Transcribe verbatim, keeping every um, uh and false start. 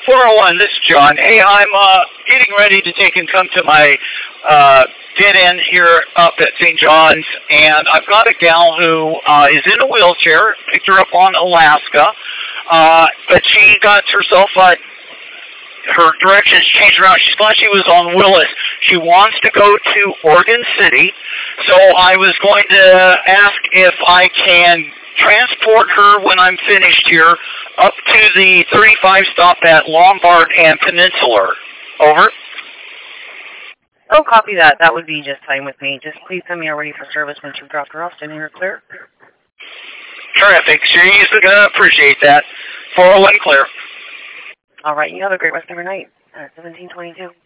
four oh one, this is John. Hey, I'm uh, getting ready to take and come to my uh, dead end here up at Saint John's, and I've got a gal who uh, is in a wheelchair, picked her up on Alaska, uh, but she got herself, uh, her directions changed around. She thought she was on Willis. She wants to go to Oregon City, so I was going to ask if I can transport her when I'm finished here up to the thirty-five stop at Lombard and Peninsular. Over. Oh, copy that. That would be just fine with me. Just please send me a ready for service once you've dropped her off. Send her clear. Terrific. She's going to appreciate that. four oh one clear. All right. You have a great rest of your night. Uh, seventeen twenty-two.